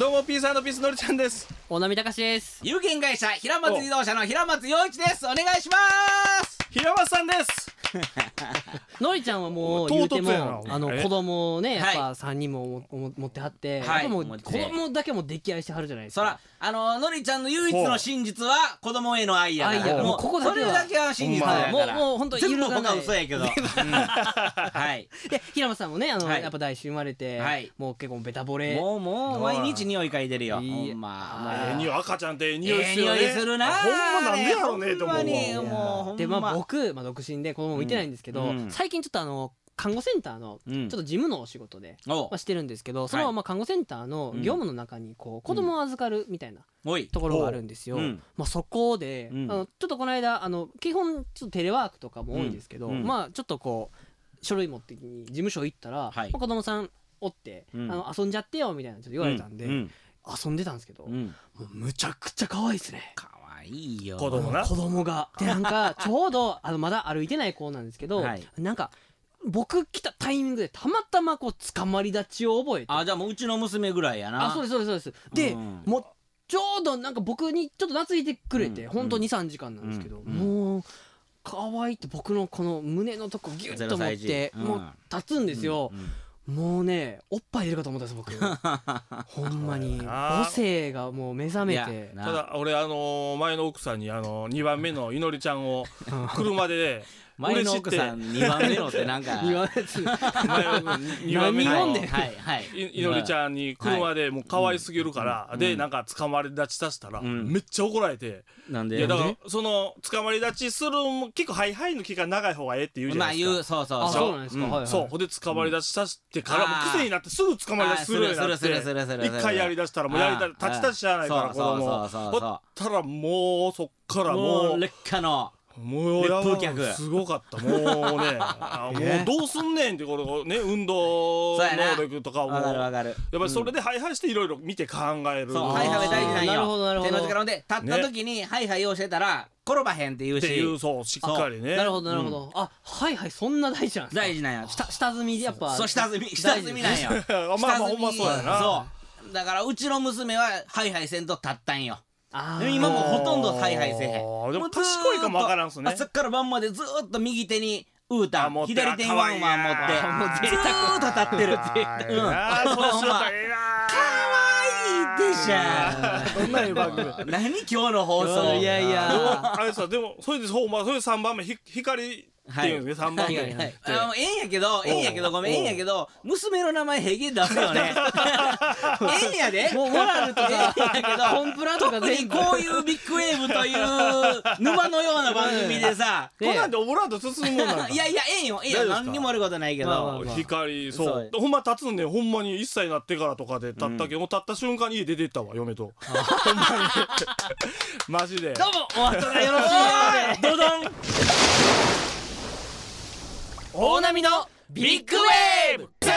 どうもピース&ピースのりちゃんです。 大波隆です。 有限会社平松自動車の平松陽一です。お願いします。 平松さんです。 のりちゃんはもう言うても子供をねやっぱは 3人も持ってはって、 はい、 もう子供だけも溺愛してはるじゃないですか。 そらのりちゃんの唯一の真実は子供への愛やから、もうここだけはそれだけは真実だから、 もう本当に全部他嘘やけどはいで平松さんもねはい、 やっぱ大師生まれて、 はい、 もう結構ベタボレ、 もう毎日匂い嗅いでるよ。ほんま匂い、赤ちゃんって匂いするよね。 匂いするな。 ほんまなんでやろうねと思う。 で僕独身で子供もいてないんですけど、最近ちょっと看護センターのちょっと事務のお仕事でしてるんですけど、その看護センターの業務の中にこう子供を預かるみたいなところがあるんですよ。そこでちょっとこの間基本ちょっとテレワークとかも多いんですけど、ちょっとこう書類持ってきに事務所行ったら子供さんおって遊んじゃってよみたいなちょっと言われたんで遊んでたんですけど、もうむちゃくちゃ可愛いですね。 可愛いよ子供が。でなんかちょうどまだ歩いてない子なんですけど、なんか僕来たタイミングでたまたまこう捕まり立ちを覚えて、 じゃあもううちの娘ぐらいやな。 そうですで、もうちょうどなんか僕にちょっと懐いてくれて、ほんと 2,3 時間なんですけど、もう可愛いって僕のこの胸のとこギュッと持ってもう立つんですよ。もうねおっぱい出るかと思ったんです僕ほんまに母性がもう目覚めて。 ただ俺前の奥さんに2番目のいのりちゃんを車で前の奥さん2番目のってなんか 2番目のいのりちゃんに車でもう可愛すぎるからでなんか捕まり立ちさせたらめっちゃ怒られて、 なんでいやだからその捕まり立ちする結構ハイハイの期間長い方がええって言うじゃないですか。 そうなんですか。 そうほんで捕まり立ちさせてからもう癖になってすぐ捕まり立ちするようになって一回やりだしたらもう立ち立ちしゃあないから子供ほったらもうそっからもう劣化のもうやばいすごかった。もうねもうどうすんねんってこれね運動能力とかもやっぱりそれでハイハイしていろいろ見て考える。 そうハイハイ大事なんよ。 なるほど手の力で立った時にハイハイをしてたら転ばへんって言うし、 そうしっかりね。 なるほど。はいそんな大事なんですか。 大事なんや。 下積みでやっぱそう下積みなんよ。 まあほんまそうやな。 そうだからうちの娘はハイハイせんと立ったんよ。でも今もほとんどハイハイせえへん。 でも賢いかもわからんすね。 朝から晩までずっと右手にウータン左手にワンワン持ってずーっと立ってるっていう。かわいいでしょ。 どんな番組。 何今日の放送。 いやあれさでもそれでそれ3番目光っていうんですね。3番目。 ええんやけどごめんええんやけど娘の名前平気で出すよね。ええんやで。 もうモラルとかコンプラとか特にこういうビッグウェーブという沼のような番組でさ、 こんなんでオブラート包むもんなんだ。 いやええんよ何にもあることないけど。 光そうほんま立つんでほんまに1歳になってからとかで立ったけどもう立った瞬間に家出てったわ嫁と。ほんまにマジで。 どうもお後がよろしいようで。 どどん。 大波のビッグウェーブ 073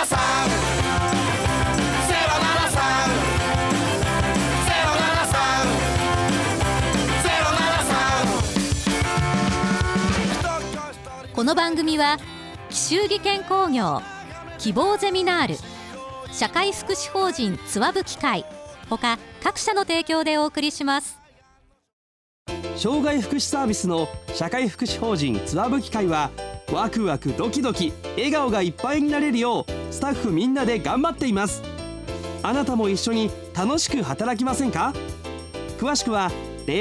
この番組は紀州技研工業、希望ゼミナール、社会福祉法人つわぶ機会他各社の提供でお送りします。 障害福祉サービスの社会福祉法人つわぶ機会はワクワクドキドキ笑顔がいっぱいになれるようスタッフみんなで頑張っています。あなたも一緒に楽しく働きませんか。詳しくは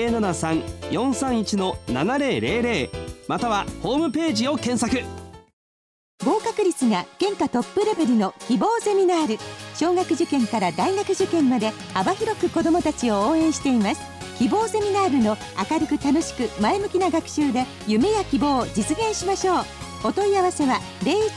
073-431-7000 またはホームページを検索。 合格率が県下トップレベルの希望ゼミナール。小学受験から大学受験まで幅広く子どもたちを応援しています。希望ゼミナールの明るく楽しく前向きな学習で夢や希望を実現しましょう。お問い合わせは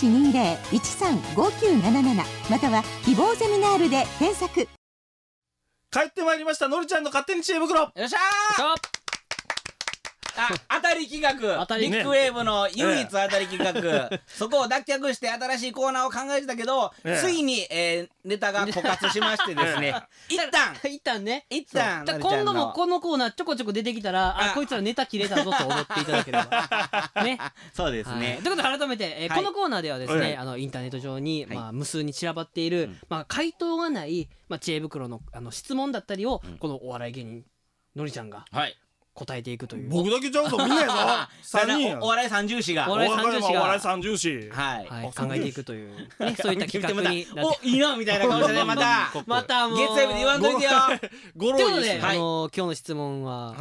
0120-135977 または希望ゼミナールで検索。 帰ってまいりましたのりちゃんの勝手に知恵袋。 よっしゃー。 当たり企画、ビッグウェーブの唯一当たり企画、そこを脱却して新しいコーナーを考えてたけど、ついにネタが枯渇しましてですね、一旦今後もこのコーナーちょこちょこ出てきたら、こいつらネタ切れたぞと思っていただければね。そうですね。 ということで改めてこのコーナーではですね、インターネット上に無数に散らばっている回答がない知恵袋の質問だったりを、このお笑い芸人のりちゃんが答えていくという。 僕だけちゃうとみんなやぞ。3人お笑い三重士がお笑い三重士考えていくというそういった企画になって、 おいいなみたいな顔してね、またもう月曜日で言わんといてよ。 ということで今日の質問は、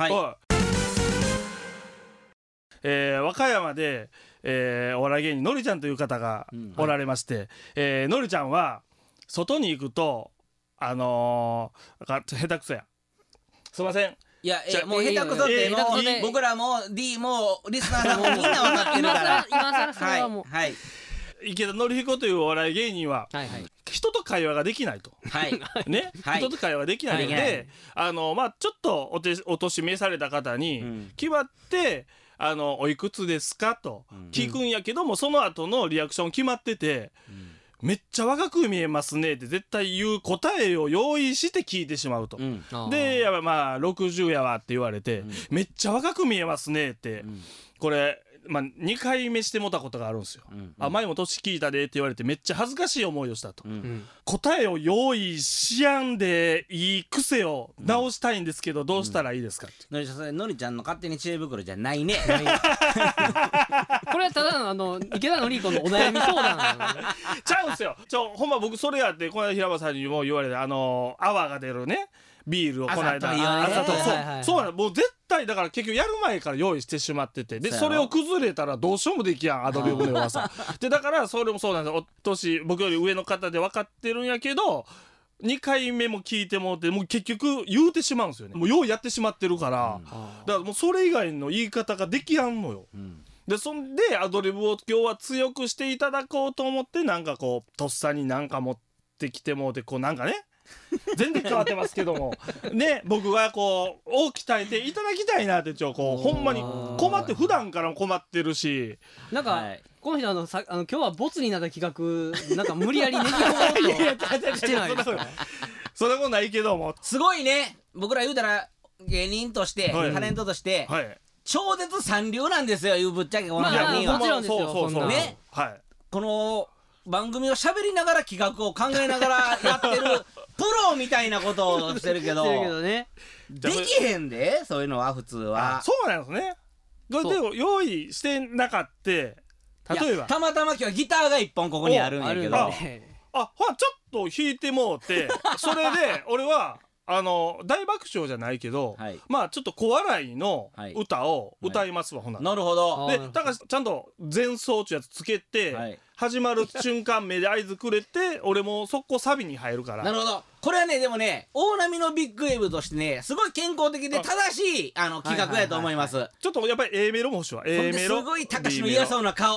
和歌山でお笑い芸人のりちゃんという方がおられまして、のりちゃんは外に行くと下手くそや、すいません。 いやもう下手くそって僕らも D もリスナーさんもみんな分かってるから今更それはもう池田典彦というお笑い芸人は人と会話ができないとね、人と会話ができないので、ちょっとお年召された方に決まっておいくつですかと聞くんやけども、その後のリアクション決まってて、めっちゃ若く見えますねって絶対言う答えを用意して聞いてしまうと、でやっぱ60やわって言われて、めっちゃ若く見えますねって、これ2回目してもたことがあるんですよ、前も年聞いたでって言われてめっちゃ恥ずかしい思いをしたと、答えを用意しやんでいい癖を直したいんですけど、どうしたらいいですかって。 のりちゃんの勝手に知恵袋じゃないね。 これはただの池田典彦のお悩み相談ちゃうんすよ。ほんま僕それやってこの間平場さんにも言われて泡が出るねビールをこの間そうなの、もう絶対だから結局やる前から用意してしまってて、でそれを崩れたらどうしようもできやん、アドリブの弱さで、だからそれもそうなんですよ。お年僕より上の方で分かってるんやけど2回目も聞いてもってもう結局言うてしまうんですよね。もうようやってしまってるから、だからもうそれ以外の言い方ができやんのよ、でそんでアドリブを今日は強くしていただこうと思って、なんかこうとっさになんか持ってきてもうて、こうなんかね全然変わってますけどもね、僕はこうを鍛えていただきたいなってこうほんまに困って、普段からも困ってるし、 なんか、この人今日はボツになった企画なんか無理やりねじ込もうとしてないですか。 そんなことないけども、 すごいね。僕ら言うたら芸人としてタレントとして超絶三流なんですよ、ぶっちゃけこの3人は。 もちろんですよ。そんなね、 この番組を喋りながら企画を考えながらやってるプロみたいなことをしてるけどできへんで、そういうのは普通は。 そうなんですね。でも用意してなかった。例えばたまたま今日はギターが1本ここにあるんやけど、 ほらちょっと弾いてもうてそれで俺は大爆笑じゃないけど、ちょっと小笑いの歌を歌いますわ、ほな。 なるほど。 でだからちゃんと前奏ってやつつけて、始まる瞬間目で合図くれて俺も速攻サビに入るから。 なるほど。これはね、でもね、大波のビッグウェーブとしてね、すごい健康的で正しい企画やと思います。 ちょっとやっぱり A メロも欲しいわ。A メロすごい高志の嫌そうな顔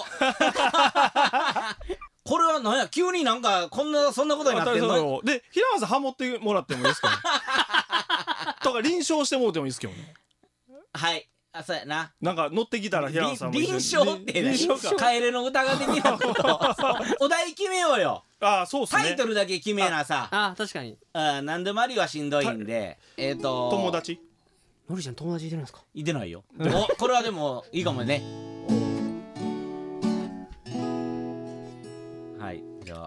これは何や、急になんかそんなことになってんの。 で平間さんハモってもらってもいいですかねとか臨床してもらってもいいですけどね。 はい、そうやな。 なんか乗ってきたら平間さんも臨床ってカエルの歌ができることお題決めようよ。 そうっすね。 タイトルだけ決めなさ。 確かに何でもありはしんどいんで、 友達のりちゃん友達いてるんですか。 いてないよこれはでもいいかもね。はい、じゃあ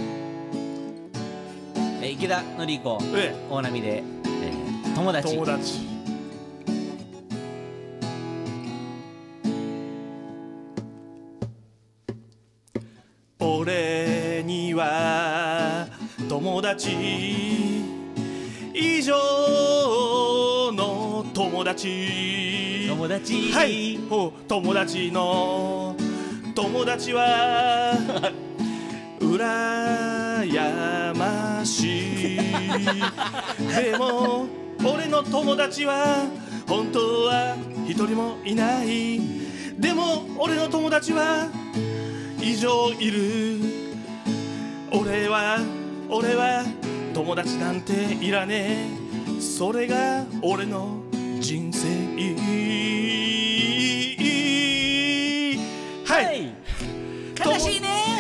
池田典子大波で友達。 俺には友達以上の友達はい友達の友達は羨ましいでも俺の友達は本当は一人もいない。でも俺の友達は以上いる。俺は友達なんていらねえ。それが俺の人生悲しいね。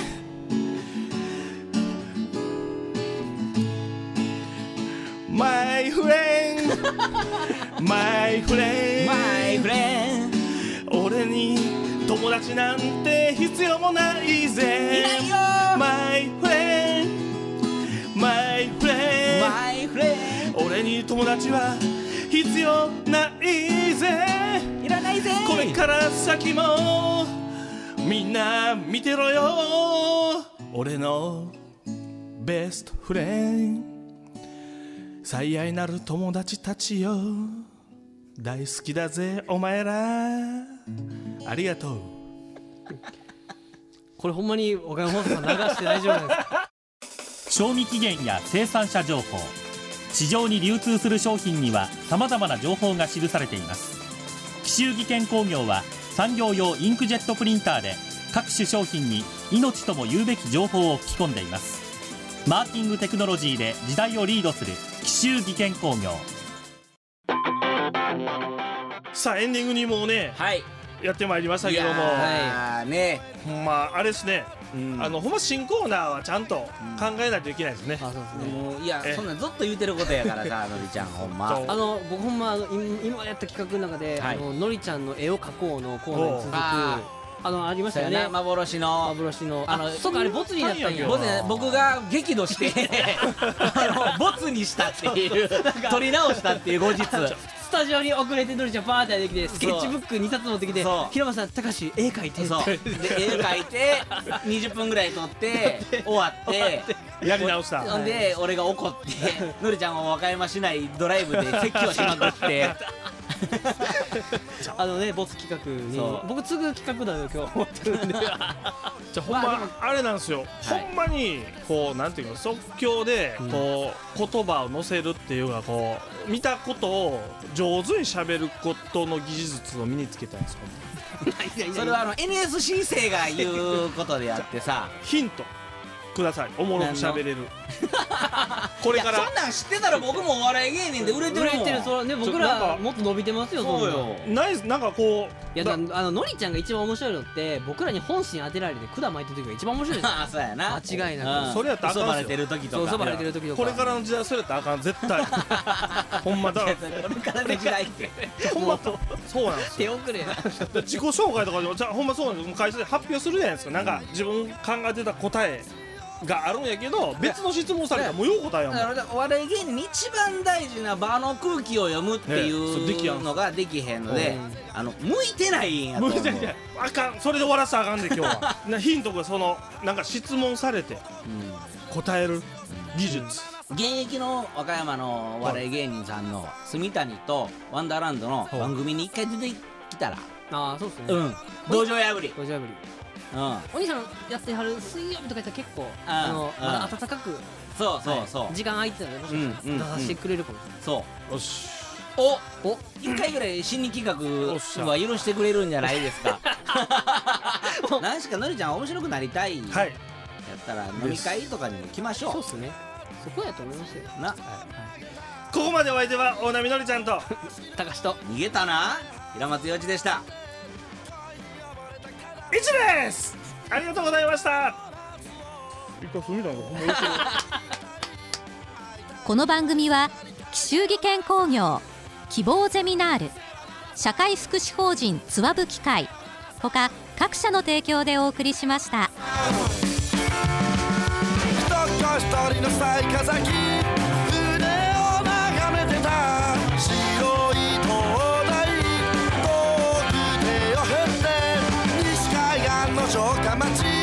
マイフレンマイフレンマイフレン俺に友達なんて必要もないぜ。 いないよ。 マイフレンマイフレンマイフレン俺に友達は必要ないぜ。 いらないぜ。 これから先もみんな見てろよ。俺のベストフレンド最愛なる友達たちよ。大好きだぜお前ら。ありがとう。 これほんまに岡山放送さん流して大丈夫ですか？ 賞味期限や生産者情報、市場に流通する商品にはさまざまな情報が記されています。紀州技研工業は産業用インクジェットプリンターで各種商品に命とも言うべき情報を吹き込んでいます。マーキングテクノロジーで時代をリードする紀州技研工業。 さあエンディングにもうね、 はい、 やってまいりましたけども、 ね、 ほんまあれですね、ほんま新コーナーはちゃんと考えないといけないですね。 もういやそんなんずっと言うてることやからさのりちゃんほんま。 僕ほんま今やった企画の中でのりちゃんの絵を描こうのコーナーに続くありましたよね。 幻のそうか、あれボツになったんや。 僕が激怒してボツにしたっていう撮り直したっていう後日スタジオに遅れてのりちゃんバーって出てきてスケッチブック2冊持ってきて平間さん高橋絵描いてで絵描いて20分ぐらい撮って終わってやり直した。 ほんで俺が怒ってのりちゃんを和歌山市内ドライブで説教しまくってボツ企画に僕次ぐ企画だよ今日思ってるんでじゃあほんまあれなんですよ、ほんまにこうなんていうか即興でこう言葉を乗せるっていうかこう見たことを上手に喋ることの技術を身につけたんですよ。 それはNSC 生が言うことであってさヒントください。おもろく喋れるこれからそんなん知ってたら僕もお笑い芸人で売れてるもん。 そうね、僕らもっと伸びてますよ。 そうよ。 ナイスなんかこういやのりちゃんが一番面白いのって僕らに本心当てられて管巻いてる時が一番面白いです。 ああそうやな。 間違いなく。それやったらあかん。 嘘ばれてる時とか。 嘘ばれてる時とか。 これからの時代それやったらあかん絶対。ほんまだ。これからの時代ってほんまそうなんですよ。 手遅れや。 自己紹介とかでもじゃほんまそうなんです。会社で発表するじゃないですか。なんか自分考えてた答えがあるんやけど別の質問されたらもうよう答えやもん。 お笑い芸人に一番大事な場の空気を読むっていうのができへんので向いてないんやと思う。 あかん、それで終わらせたらあかんで今日はヒントがなんか質問されて答える技術。 現役の和歌山のお笑い芸人さんの住谷とワンダーランドの番組に一回出てきたらそうですね。 道場破りお兄さんやってはる水曜日とかやったら結構まだ温かくそう時間空いてたら出させてくれるかもしれない。 そうよしお一回ぐらい新企画は許してくれるんじゃないですか。何しかのりちゃん面白くなりたいやったら飲み会とかにも来ましょう。 そうっすね、そこやと思いますよな。 ここまでお相手は大波のりちゃんと高橋と逃げたな平松洋一でした。 一です。ありがとうございました。 この番組は紀州技研工業、希望ゼミナール、社会福祉法人つわぶ機械ほか各社の提供でお送りしました。 一人の雑賀崎船を眺めてた白い灯台遠く手を振って西海岸の城下町